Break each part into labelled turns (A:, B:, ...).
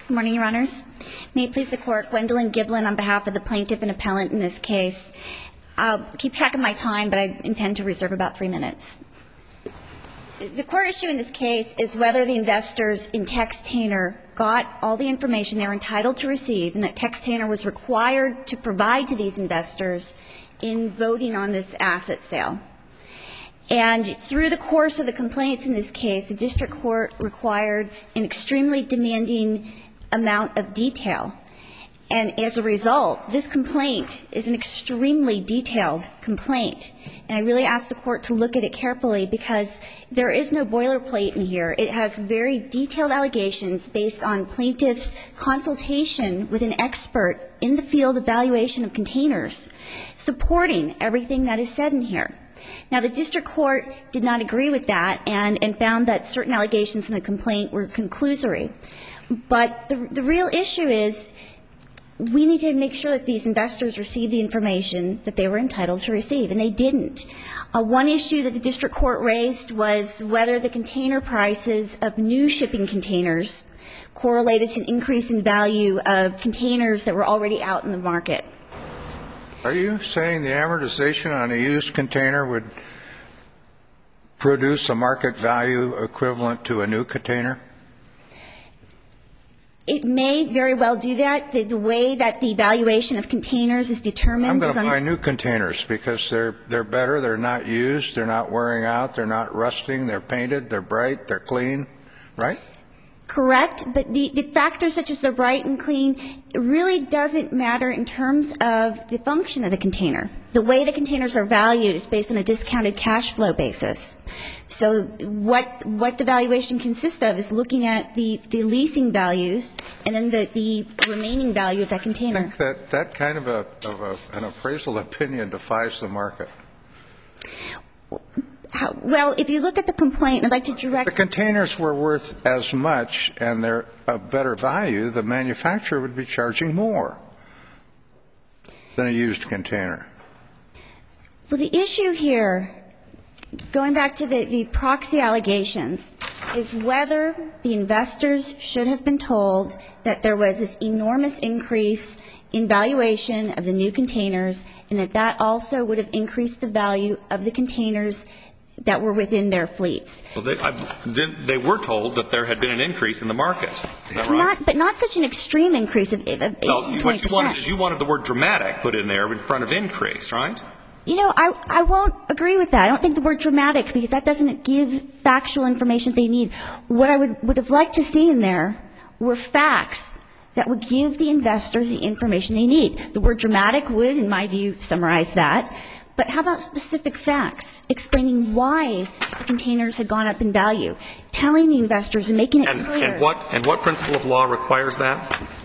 A: Good morning, Your Honors. May it please the Court, Gwendolyn Giblin on behalf of the plaintiff and appellant in this case. I'll keep track of my time, but I intend to reserve about 3 minutes. The core issue in this case is whether the investors in Textainer got all the information they were entitled to receive and that Textainer was required to provide to these investors in voting on this asset sale. And through the course of the complaints in this case, the district court required an extremely demanding amount of detail. And as a result, this complaint is an extremely detailed complaint. And I really ask the Court to look at it carefully because there is no boilerplate in here. It has very detailed allegations based on plaintiff's consultation with an expert in the field of valuation of containers, supporting everything that is said in here. Now, the district court did not agree with that and found that certain allegations in the complaint were conclusory. But the real issue is we need to make sure that these investors receive the information that they were entitled to receive, and they didn't. One issue that the district court raised was whether the container prices of new shipping containers correlated to an increase in value of containers that were already out in the market.
B: Are you saying the amortization on a used container would produce a market value equivalent to a new container?
A: It may very well do that. The way that the valuation of containers is determined.
B: I'm going to buy new containers because they're better, they're not used, they're not wearing out, they're not rusting, they're painted, they're bright, they're clean, right?
A: Correct, but the factors such as they're bright and clean really doesn't matter in terms of the function of the container. The way the containers are valued is based on a discounted cash flow basis. So what the valuation consists of is looking at the leasing values and then the remaining value of that container.
B: I think that kind of an appraisal opinion defies the market.
A: Well, if you look at the complaint, I'd like to direct...
B: If the containers were worth as much and they're of better value, the manufacturer would be charging more than a used container.
A: Well, the issue here, going back to the proxy allegations, is whether the investors should have been told that there was this enormous increase in valuation of the new containers and that also would have increased the value of the containers that were within their fleets.
C: Well, they were told that there had been an increase in the market. Is that right?
A: But not such an extreme increase of 18 to 20%.
C: What you wanted the word dramatic put in there in front of increase, right?
A: You know, I won't agree with that. I don't think the word dramatic, because that doesn't give factual information they need. What I would have liked to see in there were facts that would give the investors the information they need. The word dramatic would, in my view, summarize that. But how about specific facts explaining why the containers had gone up in value, telling the investors and making it clear?
C: And what principle of law requires that?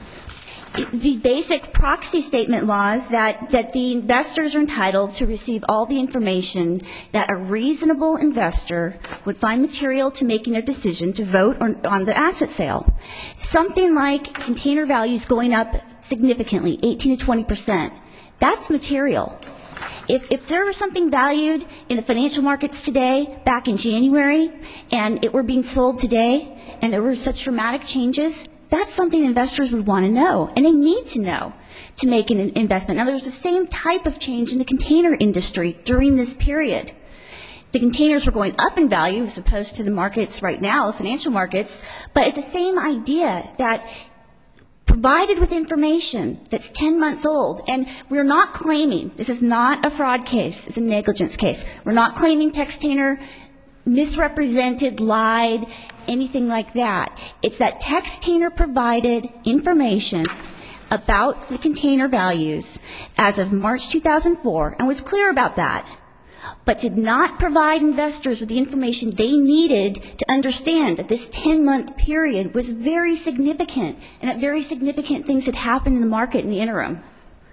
A: The basic proxy statement laws that the investors are entitled to receive all the information that a reasonable investor would find material to making a decision to vote on the asset sale. Something like container values going up significantly, 18 to 20%. That's material. If there was something valued in the financial markets today, back in January, and it were being sold today, and there were such dramatic changes, that's something investors would want to know, and they need to know to make an investment. Now, there's the same type of change in the container industry during this period. The containers were going up in value as opposed to the markets right now, the financial markets, but it's the same idea that provided with information that's 10 months old, and we're not claiming, this is not a fraud case, it's a negligence case. We're not claiming Textainer misrepresented, lied, anything like that. It's that Textainer provided information about the container values as of March 2004 and was clear about that, but did not provide investors with the information they needed to understand that this 10-month period was very significant and that very significant things had happened in the market in the interim.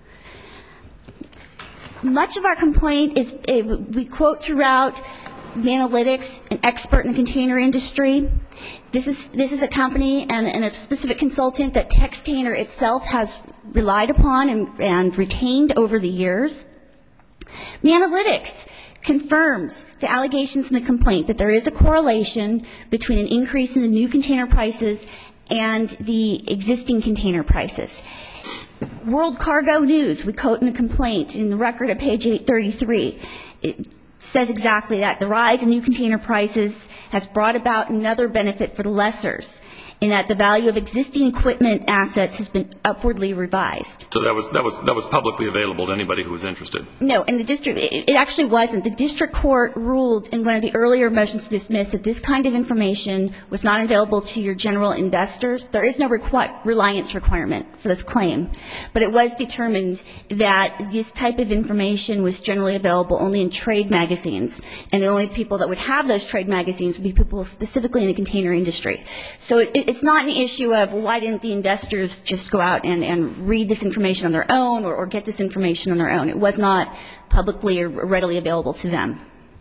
A: Much of our complaint is, we quote throughout Analytics, an expert in the container industry. This is a company and a specific consultant that Textainer itself has relied upon and retained over the years. Analytics confirms the allegations in the complaint that there is a correlation between an increase in the new container prices and the existing container prices. World Cargo News, we quote in a complaint in the record at page 833, it says exactly that. The rise in new container prices has brought about another benefit for the lessors, in that the value of existing equipment assets has been upwardly revised.
C: So that was publicly available to anybody who was interested?
A: No, in the district, it actually wasn't. The district court ruled in one of the earlier motions to dismiss that this kind of information was not available to your general investors. There is no reliance requirement for this claim, but it was determined that this type of information was generally available only in trade magazines, and the only people that would have those trade magazines would be people specifically in the container industry. So it's not an issue of why didn't the investors just go out and read this information on their own or get this information on their own. It was not publicly or readily available to them.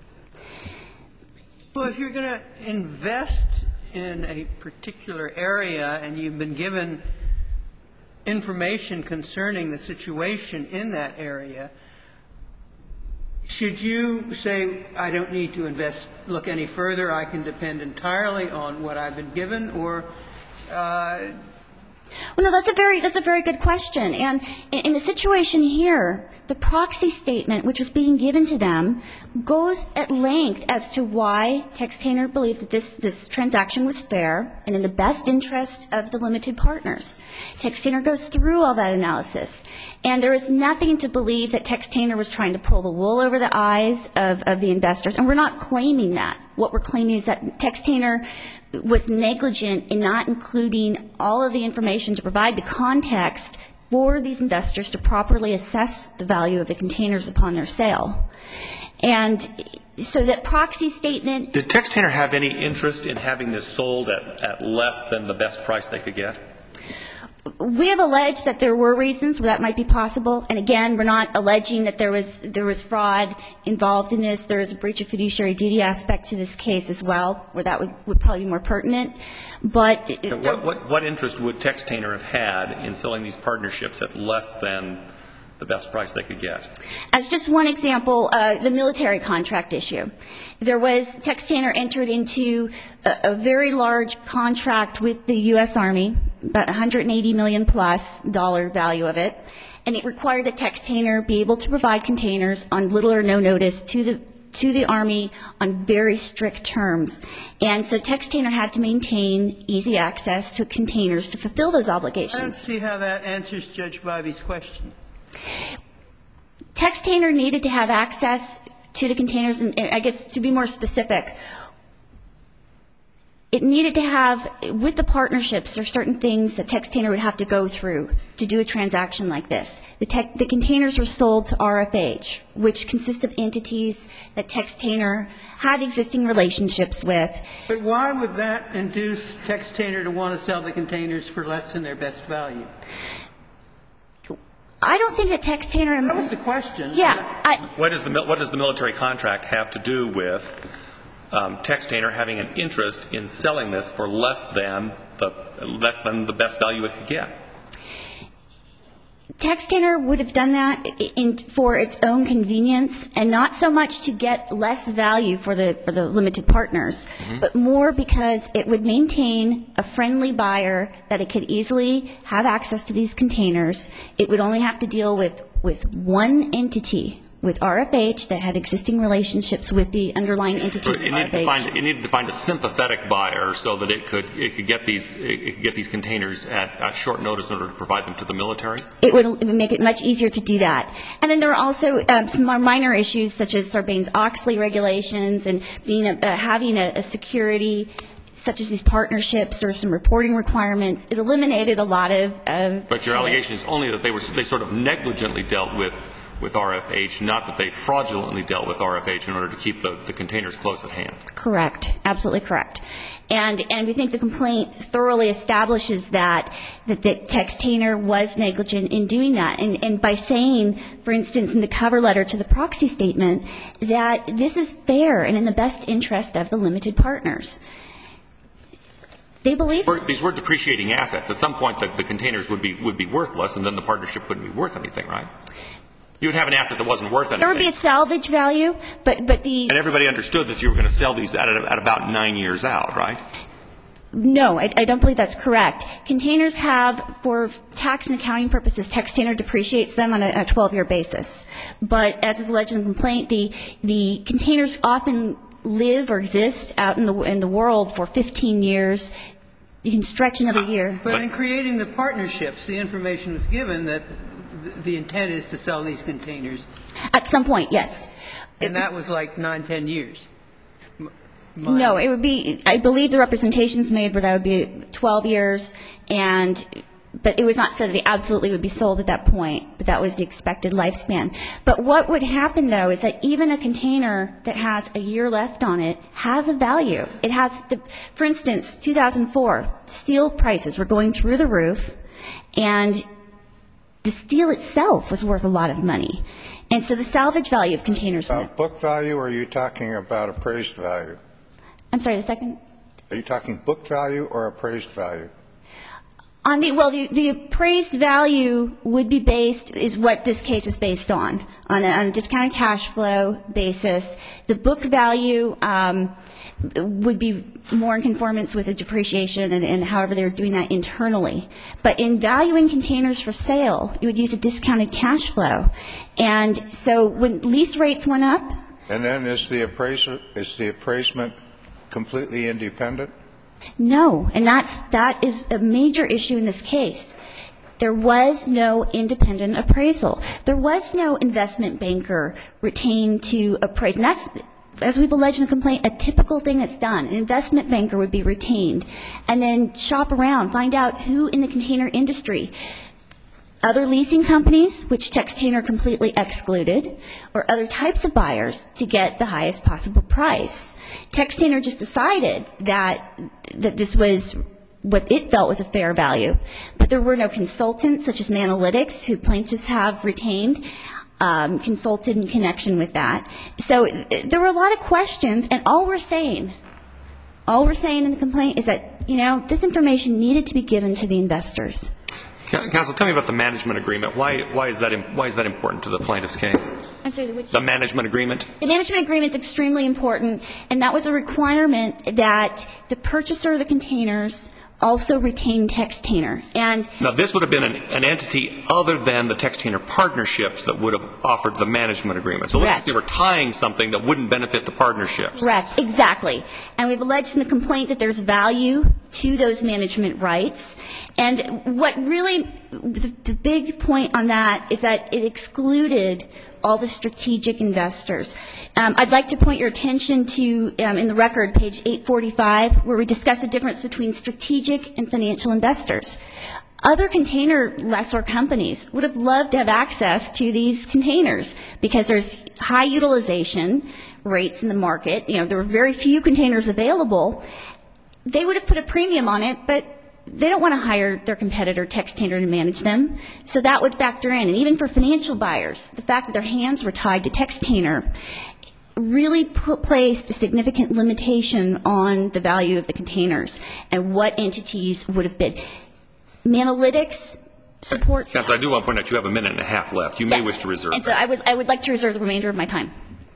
D: Well, if you're going to invest in a particular area and you've been given information concerning the situation in that area, should you say, I don't need to look any further, I can depend entirely on what I've been given, or
A: Well, no, that's a very good question. And in the situation here, the proxy statement, which was being given to them, goes at length as to why Textainer believes that this transaction was fair and in the best interest of the limited partners. Textainer goes through all that analysis. And there is nothing to believe that Textainer was trying to pull the wool over the eyes of the investors. And we're not claiming that. What we're claiming is that Textainer was negligent in not including all of the information to provide the context for these investors to properly assess the value of the containers upon their sale. And so that proxy statement...
C: Did Textainer have any interest in having this sold at less than the best price they could get?
A: We have alleged that there were reasons where that might be possible. And again, we're not alleging that there was fraud involved in this. There is a breach of fiduciary duty aspect to this case as well, where that would probably be more pertinent. But
C: what interest would Textainer have had in selling these partnerships at less than the best price they could get?
A: As just one example, the military contract issue. There was, Textainer entered into a very large contract with the U.S. Army, about $180 million plus dollar value of it, and it required that Textainer be able to provide containers on little or no notice to the Army on very strict terms. And so Textainer had to maintain easy access to containers to fulfill those obligations.
D: I don't see how that answers Judge Bobby's question.
A: Textainer needed to have access to the containers, and I guess to be more specific, it needed to have, with the partnerships, there are certain things that Textainer would have to go through to do a transaction like this. The containers were sold to RFH, which consists of entities that Textainer had existing relationships with.
D: But why would that induce Textainer to want to sell the containers for less than their best value?
A: I don't think that Textainer...
D: That was the question.
A: Yeah.
C: What does the military contract have to do with Textainer having an interest in selling this for less than the best value it could get?
A: Textainer would have done that for its own convenience, and not so much to get less value for the limited partners, but more because it would maintain a friendly buyer that it could easily have access to these containers. It would only have to deal with one entity, with RFH, that had existing relationships with the underlying entities of RFH.
C: It needed to find a sympathetic buyer so that it could get these containers at short notice in order to provide them to the military?
A: It would make it much easier to do that. And then there are also some more minor issues, such as Sarbanes-Oxley regulations and having a security, such as these partnerships or some reporting requirements. It eliminated a lot of...
C: But your allegation is only that they sort of negligently dealt with RFH, not that they fraudulently dealt with RFH in order to keep the containers close at hand.
A: Correct. Absolutely correct. And we think the complaint thoroughly establishes that Textainer was negligent in doing that. And by saying, for instance, in the cover letter to the proxy statement, that this is fair and in the best interest of the limited partners. They believe...
C: These were depreciating assets. At some point, the containers would be worthless, and then the partnership wouldn't be worth anything, right? You would have an asset that wasn't worth anything.
A: There would be a salvage value, but the...
C: And everybody understood that you were going to sell these at about 9 years out, right?
A: No, I don't believe that's correct. Containers have, for tax and accounting purposes, Textainer depreciates them on a 12-year basis. But as is alleged in the complaint, the containers often live or exist out in the world for 15 years. You can stretch another year.
D: But in creating the partnerships, the information was given that the intent is to sell these containers.
A: At some point, yes.
D: And that was like 9, 10 years.
A: No, it would be, I believe the representations made were that would be 12 years, but it was not said that they absolutely would be sold at that point, but that was the expected lifespan. But what would happen, though, is that even a container that has a year left on it has a value. It has, for instance, 2004, steel prices were going through the roof, and the steel itself was worth a lot of money. And so the salvage value of containers went up.
B: Book value, or are you talking about appraised value?
A: I'm sorry, the second?
B: Are you talking book value or appraised value?
A: The appraised value would be based, is what this case is based on a discounted cash flow basis. The book value would be more in conformance with the depreciation and however they're doing that internally. But in valuing containers for sale, you would use a discounted cash flow. And so when lease rates went up.
B: And then is the appraisement completely independent?
A: No, and that is a major issue in this case. There was no independent appraisal. There was no investment banker retained to appraise. And that's, as we've alleged in the complaint, a typical thing that's done. An investment banker would be retained and then shop around, find out who in the container industry, other leasing companies, which Textainer completely excluded, or other types of buyers to get the highest possible price. Textainer just decided that this was what it felt was a fair value, but there were no consultants such as Manalytics, who plaintiffs have retained, consulted in connection with that. So there were a lot of questions, and all we're saying in the complaint is that, this information needed to be given to the investors.
C: Counsel, tell me about the management agreement. Why is that important to the plaintiff's case?
A: I'm sorry, which?
C: The management agreement.
A: The management agreement is extremely important, and that was a requirement that the purchaser of the containers also retain Textainer. And
C: now, this would have been an entity other than the Textainer partnerships that would have offered the management agreement. So they were tying something that wouldn't benefit the partnerships.
A: Correct, exactly. And we've alleged in the complaint that there's value to those management rights. And what really, the big point on that is that it excluded all the strategic investors. I'd like to point your attention to, in the record, page 845, where we discuss the difference between strategic and financial investors. Other container lessor companies would have loved to have access to these containers because there's high utilization rates in the market. There were very few containers available. They would have put a premium on it, but they don't want to hire their competitor, Textainer, to manage them. So that would factor in. And even for financial buyers, the fact that their hands were tied to Textainer really placed a significant limitation on the value of the containers and what entities would have bid. Manalytics supports that.
C: Counsel, I do want to point out you have a minute and a half left. You may wish to reserve.
A: And so I would like to reserve the remainder of my time.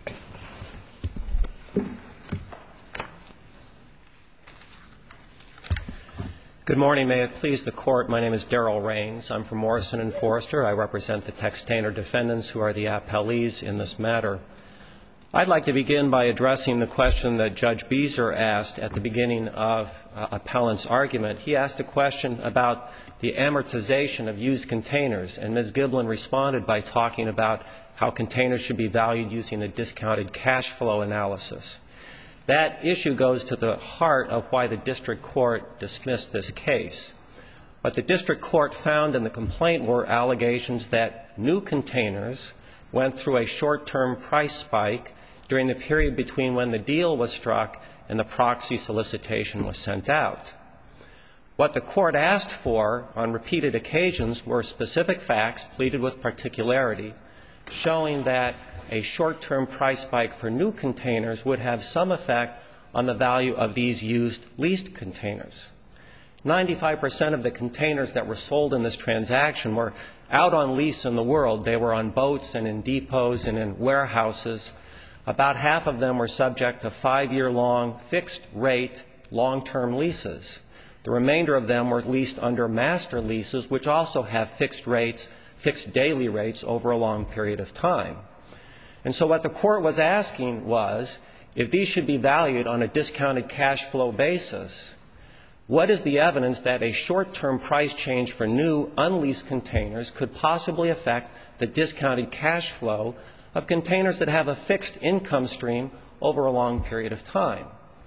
E: Good morning. May it please the Court. My name is Darrell Raines. I'm from Morrison & Forrester. I represent the Textainer defendants who are the appellees in this matter. I'd like to begin by addressing the question that Judge Beezer asked at the beginning of appellant's argument. He asked a question about the amortization of used containers, and Ms. Giblin responded by talking about how containers should be valued using a discounted cash flow analysis. That issue goes to the heart of why the district court dismissed this case. What the district court found in the complaint were allegations that new containers went through a short-term price spike during the period between when the deal was struck and the proxy solicitation was sent out. What the court asked for on repeated occasions were specific facts pleaded with particularity, showing that a short-term price spike for new containers would have some effect on the value of these used leased containers. 95% of the containers that were sold in this transaction were out on lease in the world. They were on boats and in depots and in warehouses. About half of them were subject to 5-year-long fixed-rate long-term leases. The remainder of them were leased under master leases, which also have fixed rates, fixed daily rates over a long period of time. And so what the court was asking was, if these should be valued on a discounted cash flow basis, what is the evidence that a short-term price change for new unleased containers could possibly affect the discounted cash flow of containers that have a fixed income stream over a long period of time?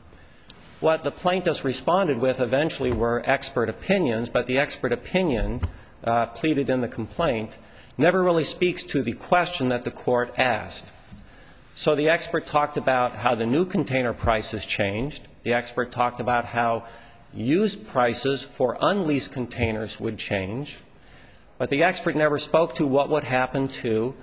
E: What the plaintiffs responded with eventually were expert opinions, but the expert opinion pleaded in the complaint never really speaks to the question that the court asked. So the expert talked about how the new container prices changed. The expert talked about how used prices for unleased containers would change. But the expert never spoke to what would happen to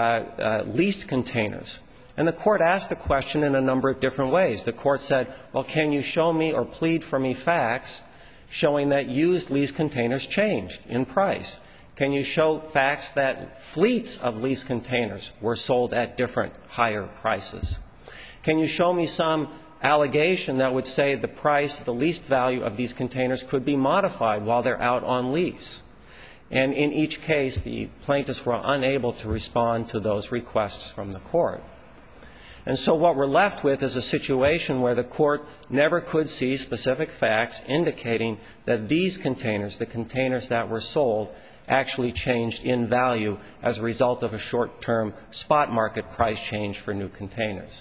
E: leased containers. And the court asked the question in a number of different ways. The court said, well, can you show me or plead for me facts showing that used leased containers changed in price? Can you show facts that fleets of leased containers were sold at different higher prices? Can you show me some allegation that would say the price, the leased value of these containers could be modified while they're out on lease? And in each case, the plaintiffs were unable to respond to those requests from the court. And so what we're left with is a situation where the court never could see specific facts indicating that these containers, the containers that were sold, actually changed in value as a result of a short-term spot market price change for new containers.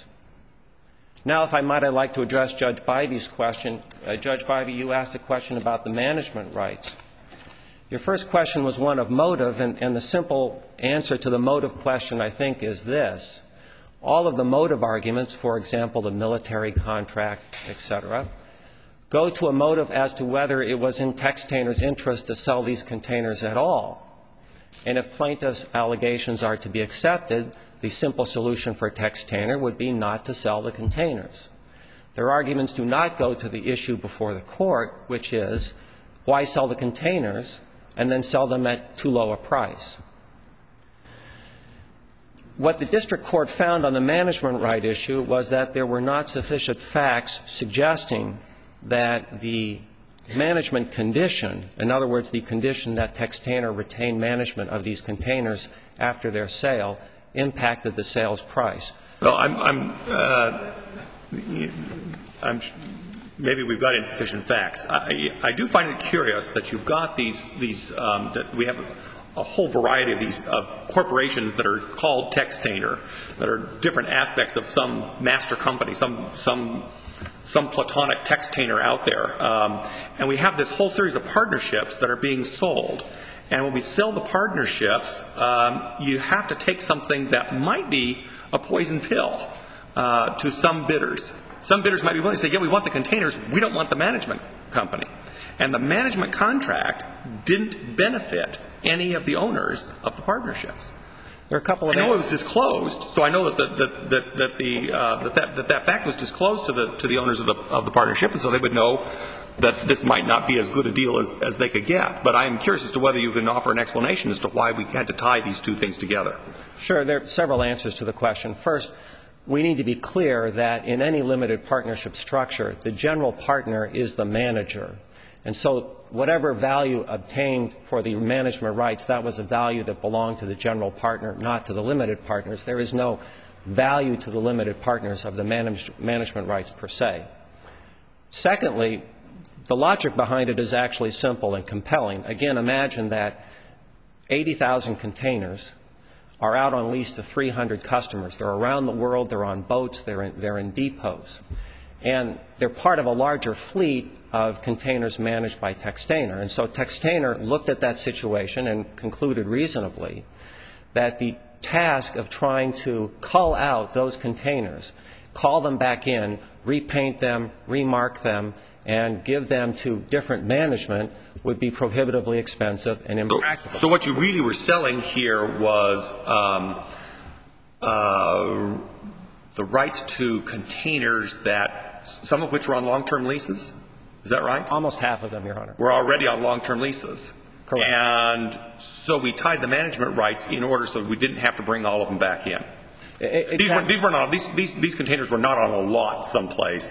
E: Now, if I might, I'd like to address Judge Bivey's question. Judge Bivey, you asked a question about the management rights. Your first question was one of motive, and the simple answer to the motive question, I think, is this. All of the motive arguments, for example, the military contract, et cetera, go to a motive as to whether it was in Textainer's interest to sell these containers at all. And if plaintiff's allegations are to be accepted, the simple solution for Textainer would be not to sell the containers. Their arguments do not go to the issue before the court, which is, why sell the containers and then sell them at too low a price? What the district court found on the management right issue was that there were not sufficient facts suggesting that the management condition, in other words, the condition that Textainer retained management of these containers after their sale, impacted the sales price.
C: Well, maybe we've got insufficient facts. I do find it curious that you've got that we have a whole variety of these corporations that are called Textainer, that are different aspects of some master company, some platonic Textainer out there. And we have this whole series of partnerships that are being sold. And when we sell the partnerships, you have to take something that might be a poison pill to some bidders. Some bidders might be willing to say, yeah, we want the containers, we don't want the management company. And the management contract didn't benefit any of the owners of the partnerships.
E: There are a couple of
C: I know it was disclosed, so I know that fact was disclosed to the owners of the partnership, and so they would know that this might not be as good a deal as they could get. But I am curious as to whether you can offer an explanation as to why we had to tie these two things together.
E: Sure. There are several answers to the question. First, we need to be clear that in any limited partnership structure, the general partner is the manager. And so whatever value obtained for the management rights, that was a value that belonged to the general partner, not to the limited partners. There is no value to the limited partners of the management rights per se. Secondly, the logic behind it is actually simple and compelling. Again, imagine that 80,000 containers are out on lease to 300 customers. They're around the world. They're on boats. They're in depots. And they're part of a larger fleet of containers managed by Textainer. And so Textainer looked at that situation and concluded reasonably that the task of trying to cull out those containers, call them back in, repaint them, remark them, and give them to different management would be prohibitively expensive and impractical.
C: So what you really were selling here was the rights to containers that some of which were on long-term leases? Is that right?
E: Almost half of them, Your Honor.
C: Were already on long-term leases.
E: Correct.
C: And so we tied the management rights in order so we didn't have to bring all of them back in.
E: Exactly.
C: These containers were not on a lot someplace.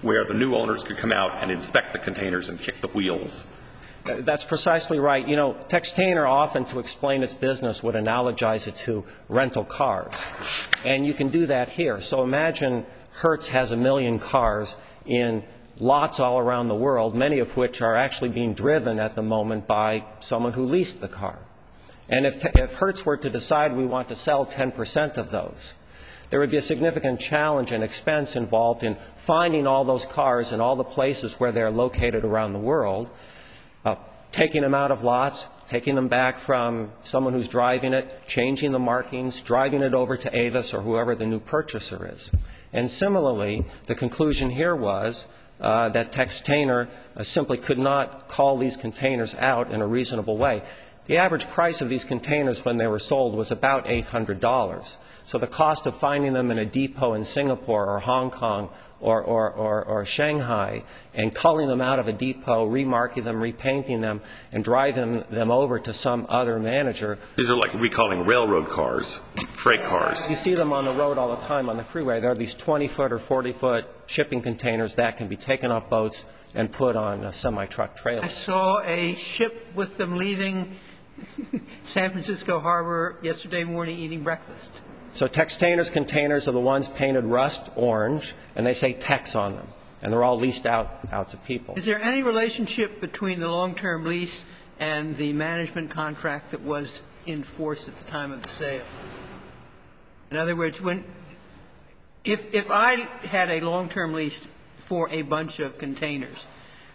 C: where the new owners could come out and inspect the containers and kick the wheels.
E: That's precisely right. You know, Textainer often, to explain its business, would analogize it to rental cars. And you can do that here. So imagine Hertz has 1 million cars in lots all around the world, many of which are actually being driven at the moment by someone who leased the car. And if Hertz were to decide we want to sell 10% of those, there would be a significant challenge and expense involved in finding all those cars in all the places where they're located around the world, taking them out of lots, taking them back from someone who's driving it, changing the markings, driving it over to Avis or whoever the new purchaser is. And similarly, the conclusion here was that Textainer simply could not call these containers out in a reasonable way. The average price of these containers when they were sold was about $800. So the cost of finding them in a depot in Singapore or Hong Kong or Shanghai and culling them out of a depot, remarking them, repainting them, and driving them over to some other manager.
C: These are like recalling railroad cars, freight cars.
E: You see them on the road all the time on the freeway. There are these 20-foot or 40-foot shipping containers that can be taken off boats and put on semi-truck trailers.
D: I saw a ship with them leaving San Francisco Harbor yesterday morning eating breakfast.
E: So Textainer's containers are the ones painted rust orange, and they say Tex on them, and they're all leased out to people.
D: Is there any relationship between the long-term lease and the management contract that was in force at the time of the sale? In other words, if I had a long-term lease for a bunch of containers,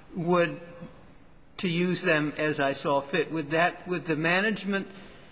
D: to use them as I saw fit, would the management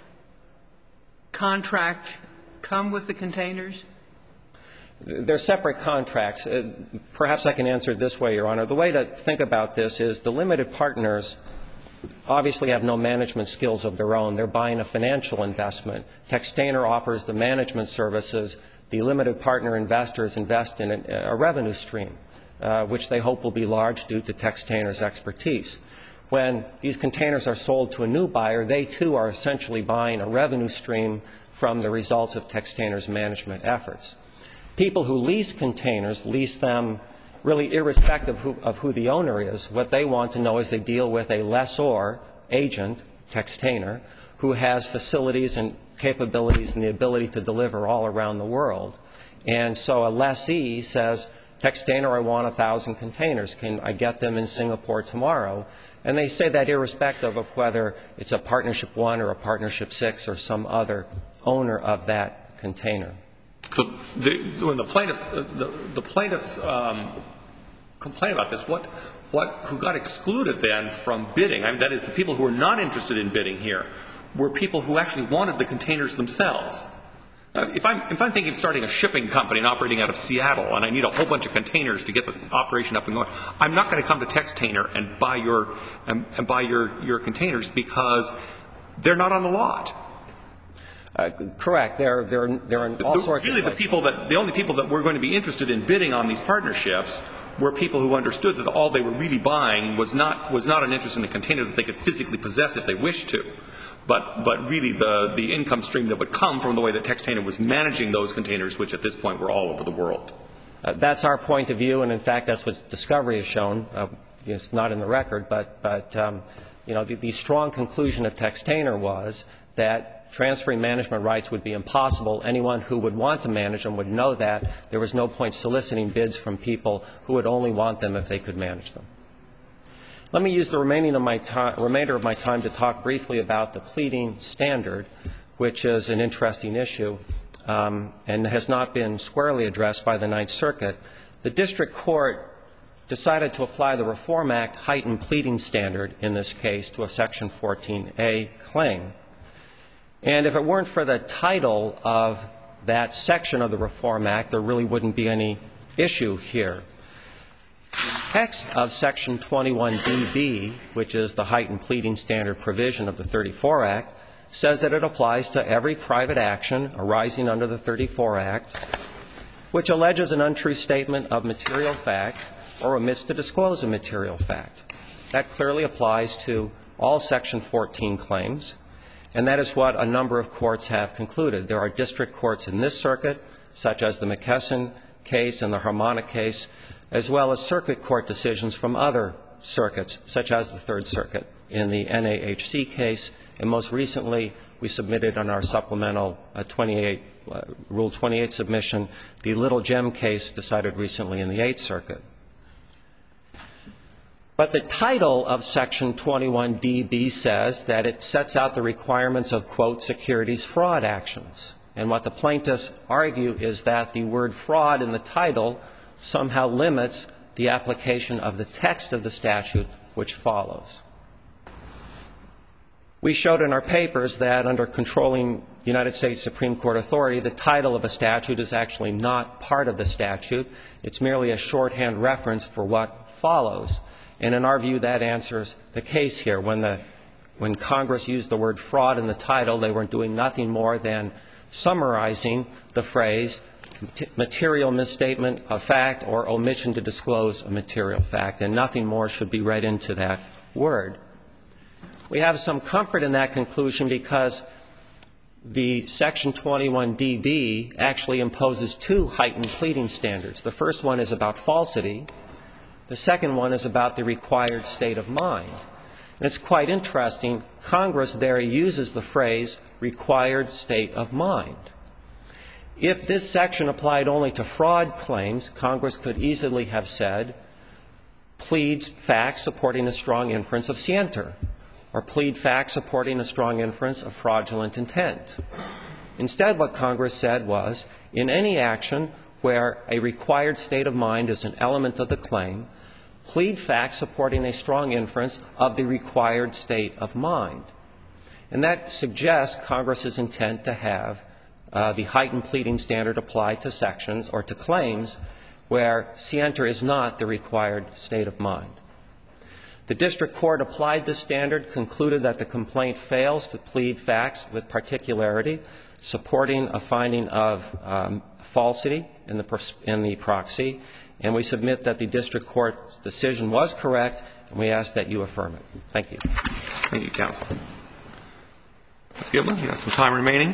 D: contract come with the containers?
E: They're separate contracts. Perhaps I can answer it this way, Your Honor. The way to think about this is the limited partners obviously have no management skills of their own. They're buying a financial investment. Textainer offers the management services. The limited partner investors invest in a revenue stream, which they hope will be large due to Textainer's expertise. When these containers are sold to a new buyer, they too are essentially buying a revenue stream from the results of Textainer's management efforts. People who lease containers lease them really irrespective of who the owner is. What they want to know is they deal with a lessor agent, Textainer, who has facilities and capabilities and the ability to deliver all around the world. And so a lessee says, Textainer, I want 1,000 containers. Can I get them in Singapore tomorrow? And they say that irrespective of whether it's a Partnership 1 or a Partnership 6 or some other owner of that container.
C: So when the plaintiffs complain about this, who got excluded then from bidding, I mean, that is the people who were not interested in bidding here, were people who actually wanted the containers themselves. If I'm thinking of starting a shipping company and operating out of Seattle and I need a whole bunch of containers to get the operation up and going, I'm not going to come to Textainer and buy your containers because they're not on the lot.
E: Correct. They're in all sorts of places.
C: The only people that were going to be interested in bidding on these partnerships were people who understood that all they were really buying was not an interest in the container that they could physically possess if they wished to, but really the income stream that would come from the way that Textainer was managing those containers, which at this point were all over the world.
E: That's our point of view, and in fact that's what discovery has shown. It's not in the record, but the strong conclusion of Textainer was that transferring management rights would be impossible. Anyone who would want to manage them would know that. There was no point soliciting bids from people who would only want them if they could manage them. Let me use the remainder of my time to talk briefly about the pleading standard, which is an interesting issue and has not been squarely addressed by the Ninth Circuit. The district court decided to apply the Reform Act heightened pleading standard in this case to a Section 14a claim. And if it weren't for the title of that section of the Reform Act, there really wouldn't be any issue here. The text of Section 21dB, which is the heightened pleading standard provision of the 34 Act, says that it applies to every private action arising under the 34 Act which alleges an untrue statement of material fact or omits to disclose a material fact. That clearly applies to all Section 14 claims. And that is what a number of courts have concluded. There are district courts in this circuit, such as the McKesson case and the Harmonic case, as well as circuit court decisions from other circuits, such as the Third Circuit in the NAHC case, and most recently we submitted on our supplemental Rule 28 submission the Little Gem case decided recently in the Eighth Circuit. But the title of Section 21DB says that it sets out the requirements of, quote, securities fraud actions. And what the plaintiffs argue is that the word fraud in the title somehow limits the application of the text of the statute which follows. We showed in our papers that under controlling United States Supreme Court authority, the title of a statute is actually not part of the statute. It's merely a shorthand reference for what follows. And in our view, that answers the case here. When Congress used the word fraud in the title, they were doing nothing more than summarizing the phrase material misstatement of fact or omission to disclose a material fact, and nothing more should be read into that word. We have some comfort in that conclusion because the Section 21DB actually imposes two heightened pleading standards. The first one is about falsity. The second one is about the required state of mind. And it's quite interesting. Congress there uses the phrase required state of mind. If this section applied only to fraud claims, Congress could easily have said, pleads facts supporting a strong inference of scienter, or plead facts supporting a strong inference of fraudulent intent. Instead, what Congress said was, in any action where a required state of mind is an element of the claim, plead facts supporting a strong inference of the required state of mind. And that suggests Congress's intent to have the heightened pleading standard applied to sections or to claims where scienter is not the required state of mind. The district court applied this standard, concluded that the complaint fails to plead facts with particularity, supporting a finding of falsity in the proxy, and we submit that the district court's decision was correct, and we ask that you affirm it. Thank you.
C: Thank you, counsel. Ms. Giblin, you have some time remaining.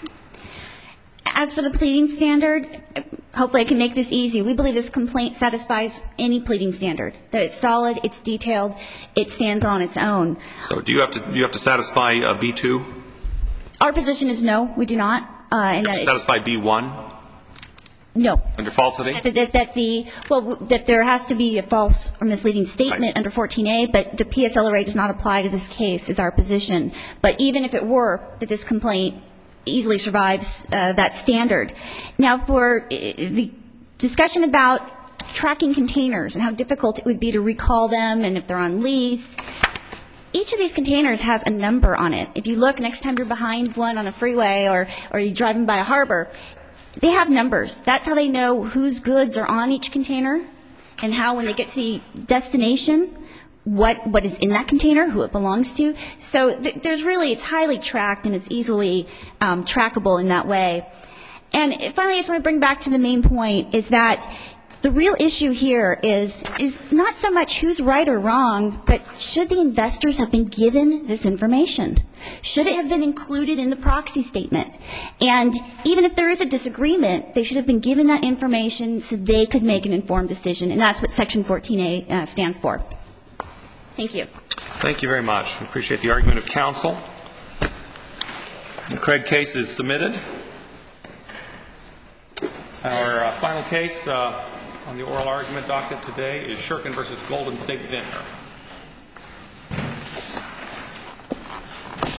A: As for the pleading standard, hopefully I can make this easy. We believe this complaint satisfies any pleading standard, that it's solid, it's detailed, it stands on its own.
C: So do you have to satisfy B2?
A: Our position is no, we do not.
C: You have to satisfy B1?
A: No.
C: Under falsity?
A: That there has to be a false or misleading statement under 14A, but the PSLRA does not apply to this case, is our position. But even if it were, that this complaint easily survives that standard. Now, for the discussion about tracking containers and how difficult it would be to recall them and if they're on lease, each of these containers has a number on it. If you look next time you're behind one on a freeway or you're driving by a harbor, they have numbers. That's how they know whose goods are on each container and how, when they get to the destination, what is in that container, who it belongs to. So there's really, it's highly tracked and it's easily trackable in that way. And finally, I just want to bring back to the main point is that the real issue here is not so much who's right or wrong, but should the investors have been given this information? Should it have been included in the proxy statement? And even if there is a disagreement, they should have been given that information so they could make an informed decision. And that's what Section 14A stands for. Thank you.
C: Thank you very much. We appreciate the argument of counsel. The Craig case is submitted. Our final case on the oral argument docket today is Shurkin v. Golden State Vintner.